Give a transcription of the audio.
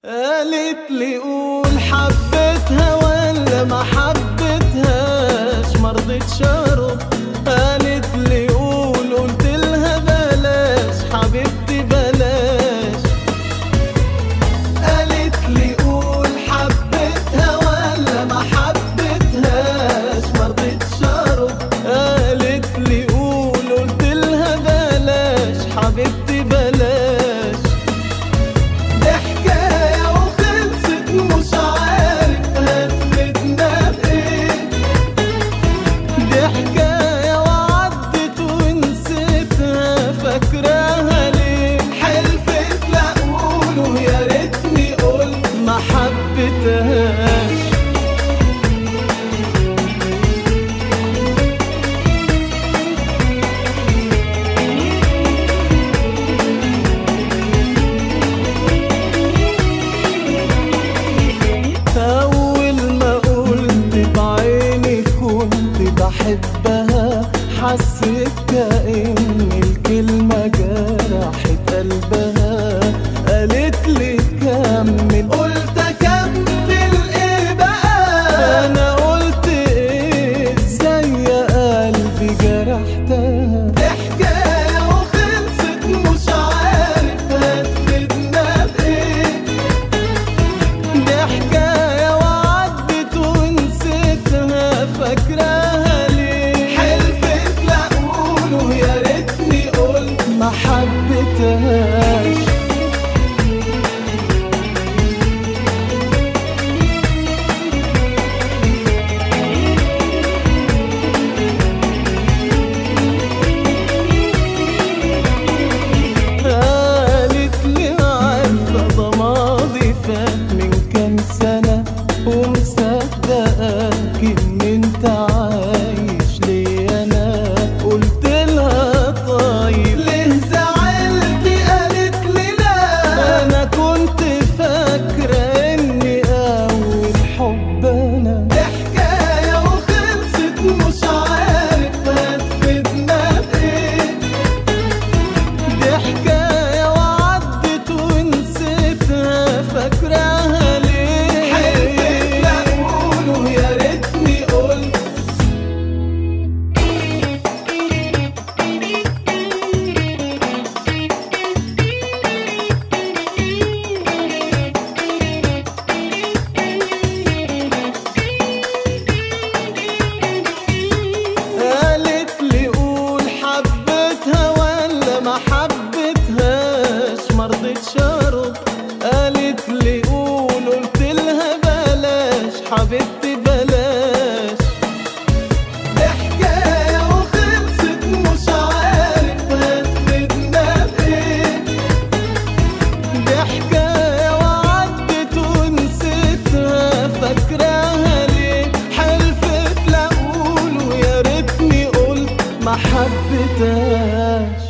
قالت لي قول حبيتها ولا ما حبيتهاش، مرضتش ارد. قالت لي قول، قلت لها بلاش حبيبتي بلاش. قالت لي قول حبيتها ولا ما حبيتهاش، مرضتش ارد. قالت لي قول، قلت لها بلاش حبيبتي بلاش. فاكراها ليه؟ حلفت لا اقول ويا ريتني قلت ما حبيتهاش. اول ما قلت بعيني كنت بحبها، حسيت كأن الكلمة جرحت قلبها. قالت لي كمل، قلت اكمل ايه بقى؟ انا قلت ايه؟ ازاي يا قلبي جرحتها؟ دي حكاية وخلصت مش عارف هتفيدنا بايه. دي حكاية وعدت ونسيتها، فاكراها ليه؟ حلفت لا اقول ويا ريتني قلت ما حبيتهاش. قالت لي عارفة ده ماضي فات من كام سنة، ومصدقاك ان انت عايش لي انا. قلت لها طيب ليه زعلتي؟ قالت لي لا، انا كنت فاكرة اني اول حب انا. دي حكاية وخلصت مش عارف هتفيدنا بايه. دي حكاية وعدت ونسيتها، فاكراها ليه؟ حلفت لا اقول ويا ريتني قلت. قالت لي قول حبيتها ولا ما حبيتهاش، مرضتش ارد. قالت لي قول، قلت لها بلاش حبيبتي بلاش. دي حكاية وخلصت مش عارف هتفيدنا بايه. دي حكاية وعدت ونسيتها، فاكراها ليه؟ حلفت لا اقول ويا ريتني قلت ما حبيتهاش.